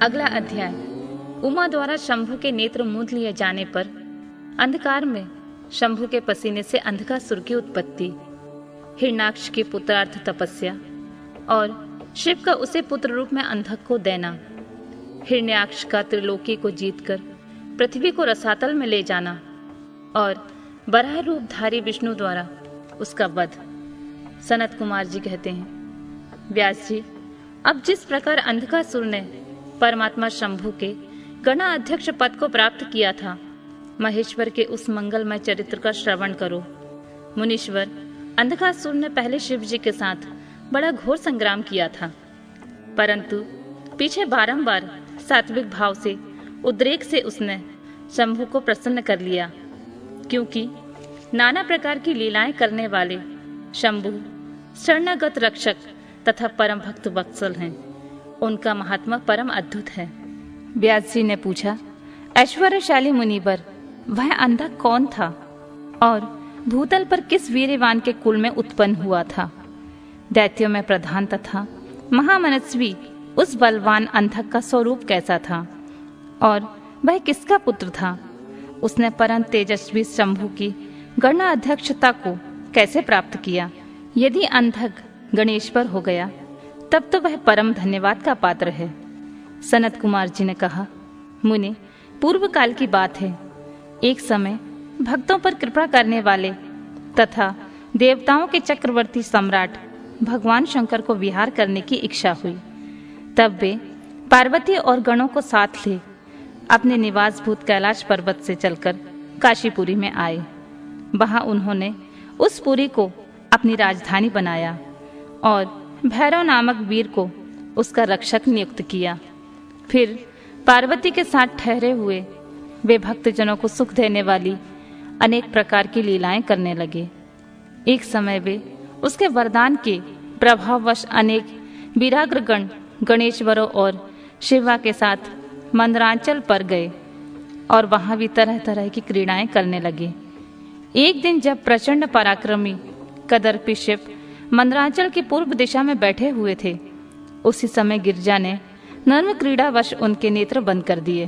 अगला अध्याय। उमा द्वारा शंभु के नेत्र मूंद लिए जाने पर अंधकार में शंभु के पसीने से अंधकासुर की उत्पत्ति, हिरण्याक्ष की पुत्रार्थ तपस्या और शिव का उसे पुत्र रूप में अंधक को देना, हिरण्याक्ष का त्रिलोकी को जीतकर पृथ्वी को रसातल में ले जाना और बराह रूपधारी विष्णु द्वारा उसका वध। सनत कुमार जी कहते हैं, व्यास जी, अब जिस प्रकार अंधकासुर ने परमात्मा शंभु के गणा अध्यक्ष पद को प्राप्त किया था, महेश्वर के उस मंगलमय चरित्र का श्रवण करो। मुनीश्वर, अंधकासुर ने पहले शिव जी के साथ बड़ा घोर संग्राम किया था, परंतु पीछे बारंबार सात्विक भाव से, उद्रेक से उसने शंभु को प्रसन्न कर लिया, क्योंकि नाना प्रकार की लीलाएं करने वाले शंभु शरणागत रक्षक तथा परम भक्त वत्सल हैं। उनका महात्मा परम अद्भुत है। व्यास जी ने पूछा, ऐश्वर्यशाली मुनिवर, वह अंधक कौन था और भूतल पर किस वीरवान के कुल में उत्पन्न हुआ था? दैत्यों में प्रधान तथा महामनस्वी उस बलवान अंधक का स्वरूप कैसा था और वह किसका पुत्र था? उसने परम तेजस्वी शंभु की गणा अध्यक्षता को कैसे प्राप्त किया? यदि अंधक गणेश्वर हो गया तब तो वह परम धन्यवाद का पात्र है। सनत कुमार जी ने कहा, मुनि, पूर्व काल की बात है। एक समय भक्तों पर कृपा करने वाले तथा देवताओं के चक्रवर्ती सम्राट भगवान शंकर को विहार करने की इच्छा हुई। तब वे पार्वती और गणों को साथ ले अपने निवासभूत कैलाश पर्वत से चलकर काशीपुरी में आए। वहां उन्होंने उस पुरी को अपनी राजधानी बनाया और भैरव नामक वीर को उसका रक्षक नियुक्त किया। फिर पार्वती के साथ ठहरे हुए वे भक्तजनों को सुख देने वाली अनेक प्रकार की लीलाएं करने लगे। एक समय वे उसके वरदान के प्रभाववश अनेक वीराग्रगण गणेश्वरों और शिवा के साथ मंदरांचल पर गए और वहां भी तरह तरह की क्रीड़ाएं करने लगे। एक दिन जब प्रचंड पराक्रमी कदर्पी शिव मंदरांचल की पूर्व दिशा में बैठे हुए थे, उसी समय गिरजा ने नर्म क्रीड़ावश उनके नेत्र बंद कर दिए।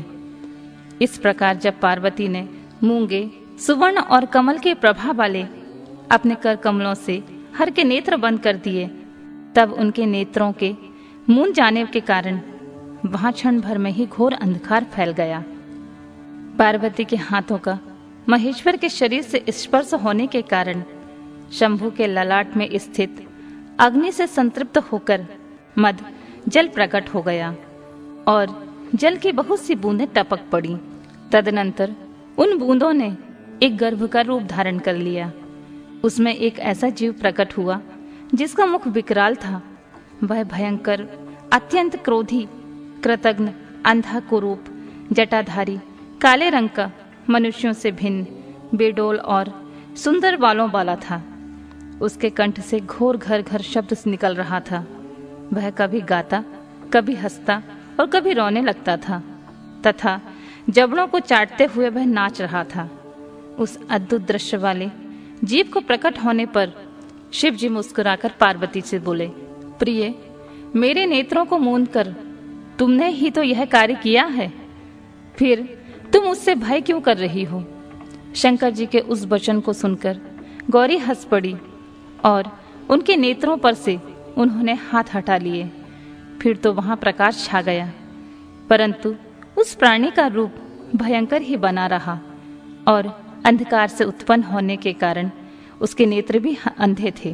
इस प्रकार जब पार्वती ने मूंगे, सुवर्ण और कमल के प्रभा वाले अपने कर कमलों से हर के नेत्र बंद कर दिए, तब उनके नेत्रों के मूंद जाने के कारण वहां क्षण भर में ही घोर अंधकार फैल गया। पार्वती के हाथों का महेश्वर के शरीर से स्पर्श होने के कारण शंभु के ललाट में स्थित अग्नि से संतृप्त होकर मद जल प्रकट हो गया और जल की बहुत सी बूंदें टपक पड़ी। तदनंतर उन बूंदों ने एक गर्भ का रूप धारण कर लिया। उसमें एक ऐसा जीव प्रकट हुआ जिसका मुख विकराल था। वह भयंकर, अत्यंत क्रोधी, कृतघ्न, अंधा कुरूप, जटाधारी, काले रंग का, मनुष्यों से भिन्न, बेडोल और सुंदर बालों वाला था। उसके कंठ से घोर घर घर शब्द निकल रहा था। वह कभी गाता, कभी हंसता और कभी रोने लगता था तथा जबड़ों को चाटते हुए वह नाच रहा था। उस अद्भुत दृश्य वाले जीव को प्रकट होने पर शिव जी मुस्कुराकर पार्वती से बोले, प्रिय, मेरे नेत्रों को मूंद कर तुमने ही तो यह कार्य किया है, फिर तुम उससे भय क्यों कर रही हो? शंकर जी के उस वचन को सुनकर गौरी हंस पड़ी और उनके नेत्रों पर से उन्होंने हाथ हटा लिए। फिर तो वहां प्रकाश छा गया, परंतु उस प्राणी का रूप भयंकर ही बना रहा और अंधकार से उत्पन्न होने के कारण उसके नेत्र भी अंधे थे।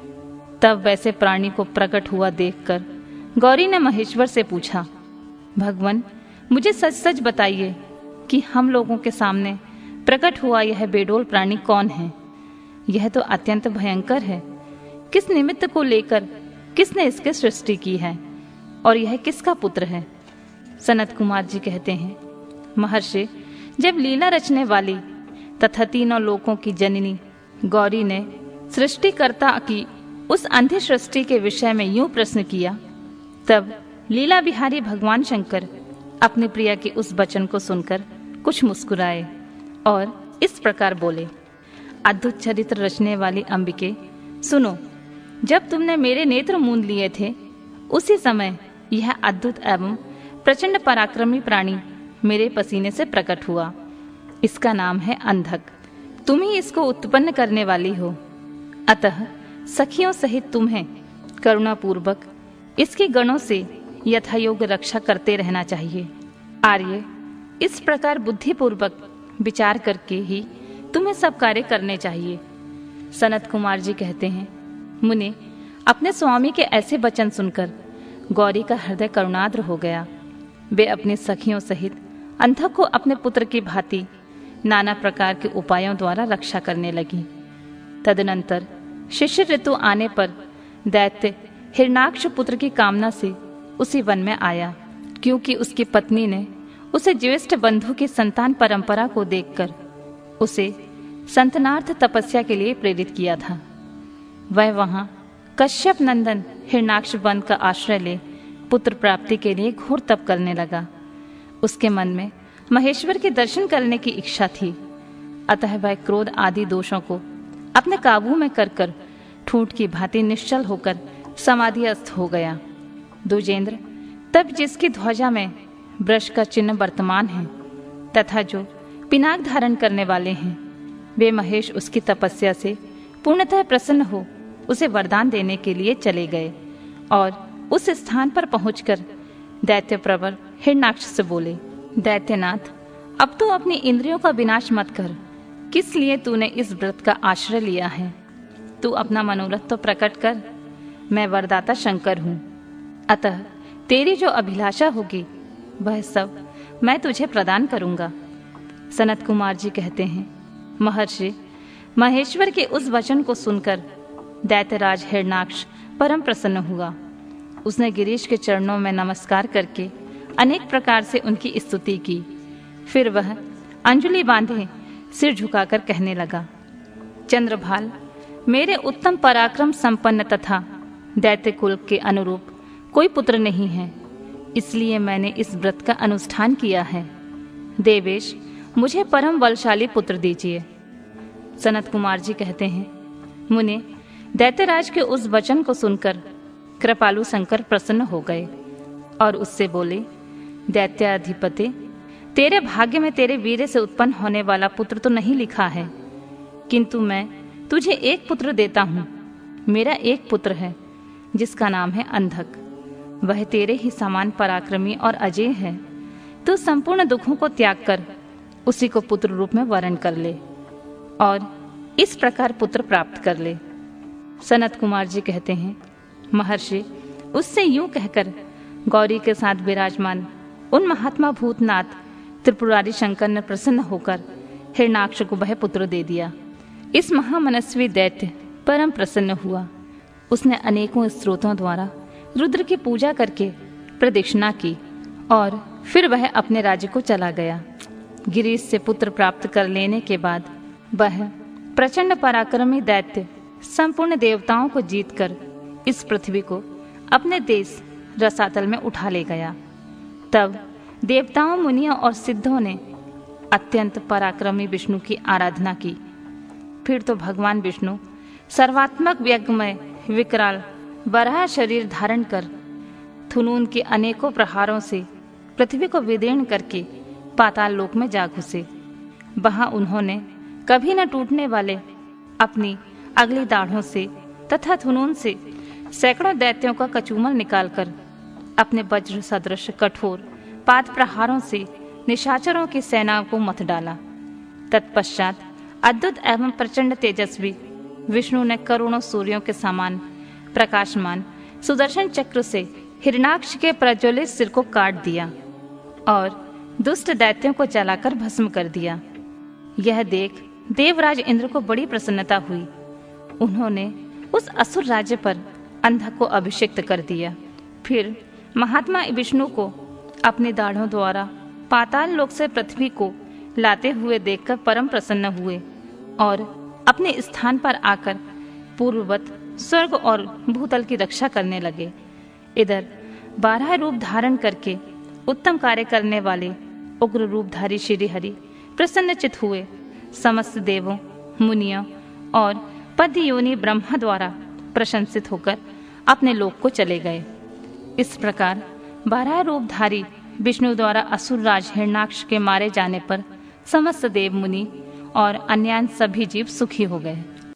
तब वैसे प्राणी को प्रकट हुआ देखकर गौरी ने महेश्वर से पूछा, भगवान, मुझे सच सच बताइए कि हम लोगों के सामने प्रकट हुआ यह बेडोल प्राणी कौन है? यह तो अत्यंत भयंकर है। किस निमित्त को लेकर किसने इसकी सृष्टि की है और यह किसका पुत्र है? सनत कुमार जी कहते हैं, महर्षि, जब लीला रचने वाली तथा तीनों लोकों की जननी गौरी ने सृष्टिकर्ता की उस अंधी सृष्टि के विषय में यूं प्रश्न किया, तब लीला विहारी भगवान शंकर अपनी प्रिया के उस वचन को सुनकर कुछ मुस्कुराए और इस प्रकार बोले, अद्भुत चरित्र रचने वाली अंबिके, सुनो, जब तुमने मेरे नेत्र मूंद लिए थे, उसी समय यह अद्भुत एवं प्रचंड पराक्रमी प्राणी मेरे पसीने से प्रकट हुआ। इसका नाम है अंधक। तुम ही इसको उत्पन्न करने वाली हो, अतः सखियों सहित तुम्हें करुणापूर्वक इसके गणों से यथायोग रक्षा करते रहना चाहिए। आर्य, इस प्रकार बुद्धिपूर्वक विचार करके ही तुम्हें सब कार्य करने चाहिए। सनत कुमार जी कहते हैं, मुने, अपने स्वामी के ऐसे वचन सुनकर गौरी का हृदय करुणाद्र हो गया। वे अपनी सखियों सहित अंधक को अपने पुत्र की भांति नाना प्रकार के उपायों द्वारा रक्षा करने लगी। तदनंतर शिशिर ऋतु आने पर दैत्य हिरणाक्ष पुत्र की कामना से उसी वन में आया, क्योंकि उसकी पत्नी ने उसे ज्येष्ठ बंधु की संतान परंपरा को देखकर उसे संतनार्थ तपस्या के लिए प्रेरित किया था। वह वहां कश्यप नंदन हिरणाक्ष वन का आश्रय ले पुत्र प्राप्ति के लिए घोर तप करने लगा। उसके मन में महेश्वर के दर्शन करने की इच्छा थी, अतः वह क्रोध आदि दोषों को अपने काबू में कर ठूंठ की भांति निश्चल होकर समाधिस्थ हो गया। द्विजेंद्र, तब जिसकी ध्वजा में वृष का चिन्ह वर्तमान है तथा जो पिनाक धारण करने वाले हैं, वे महेश उसकी तपस्या से पूर्णतः प्रसन्न हो उसे वरदान देने के लिए चले गए और उस स्थान पर पहुंचकर दैत्य प्रवर हिरणाक्ष से बोले, दैत्यनाथ, अब तो अपनी इंद्रियों का विनाश मत कर। किस लिए तूने इस व्रत का आश्रय लिया है? तू अपना मनोरथ तो प्रकट कर। मैं वरदाता शंकर हूँ, अतः तेरी जो अभिलाषा होगी वह सब मैं तुझे प्रदान करूंगा। सनत कुमार जी कहते हैं, महर्षि, महेश्वर के उस वचन को सुनकर दैत्यराज हिरणाक्ष परम प्रसन्न हुआ। उसने गिरीश के चरणों में नमस्कार करके अनेक प्रकार से उनकी स्तुति की। फिर वह अंजलि बांधे सिर झुकाकर कहने लगा, चंद्रभाल, मेरे उत्तम पराक्रम संपन्न तथा दैत्य कुल के अनुरूप कोई पुत्र नहीं है, इसलिए मैंने इस व्रत का अनुष्ठान किया है। देवेश, मुझे परम बलशाली पुत्र दीजिए। सनत कुमार जी कहते हैं, मुने, दैत्यराज के उस वचन को सुनकर कृपालु शंकर प्रसन्न हो गए और उससे बोले, दैत्याधिपते, तेरे भाग्य में तेरे वीर्य से उत्पन्न होने वाला पुत्र तो नहीं लिखा है, किंतु मैं तुझे एक पुत्र देता हूँ। मेरा एक पुत्र है जिसका नाम है अंधक। वह तेरे ही समान पराक्रमी और अजेय है। तू संपूर्ण दुखों को त्याग कर उसी को पुत्र रूप में वरण कर ले और इस प्रकार पुत्र प्राप्त कर ले। सनत कुमार जी कहते हैं, महर्षि, उससे यूं कहकर गौरी के साथ विराजमान उन महात्मा भूतनाथ त्रिपुरारी शंकर ने प्रसन्न होकर हिरणाक्ष को वह पुत्र दे दिया। इस महामनस्वी दैत्य परम प्रसन्न हुआ। उसने अनेकों स्त्रोतों द्वारा रुद्र की पूजा करके प्रदक्षिणा की और फिर वह अपने राज्य को चला गया। गिरीश से पुत्र प्राप्त कर लेने के बाद वह प्रचंड पराक्रमी दैत्य संपूर्ण देवताओं को जीतकर इस पृथ्वी को अपने देश रसातल में उठा ले गया। तब देवताओं, मुनियों और सिद्धों ने अत्यंत पराक्रमी विष्णु की आराधना की। फिर तो भगवान विष्णु सर्वात्मक यज्ञमय विकराल वराह शरीर धारण कर थुनून के अनेकों प्रहारों से पृथ्वी को विदीर्ण करके पाताल लोक में जा घुसे। वहां उन्होंने कभी न टूटने वाले अपनी अगली दाढ़ों से तथा थुनून से सैकड़ों दैत्यों का कचूमल निकालकर अपने वज्र सदृश कठोर पाद प्रहारों से निशाचरों की सेना को मत डाला। तत्पश्चात अद्भुत एवं प्रचंड तेजस्वी विष्णु ने करोड़ों सूर्यों के समान प्रकाशमान सुदर्शन चक्र से हिरणाक्ष के प्रज्वलित सिर को काट दिया और दुष्ट दैत्यों को जलाकर भस्म कर दिया। यह देख देवराज इंद्र को बड़ी प्रसन्नता हुई। उन्होंने उस असुर राज्य पर अंधक को अभिषिक्त कर दिया। फिर महात्मा विष्णु को अपनी दाढ़ों द्वारा पाताल लोक से पृथ्वी को लाते हुए देखकर परम प्रसन्न हुए और अपने स्थान पर आकर पूर्ववत स्वर्ग और भूतल की रक्षा करने लगे। इधर 12 रूप धारण करके उत्तम कार्य करने वाले उग्र रूपधारी श्री हरि प्रसन्नचित हुए। समस्त देवों, मुनियों और पद्य योनि ब्रह्मा द्वारा प्रशंसित होकर अपने लोक को चले गए। इस प्रकार 12 रूपधारी विष्णु द्वारा असुर राज हिरण्याक्ष के मारे जाने पर समस्त देव मुनि और अन्यान्य सभी जीव सुखी हो गए।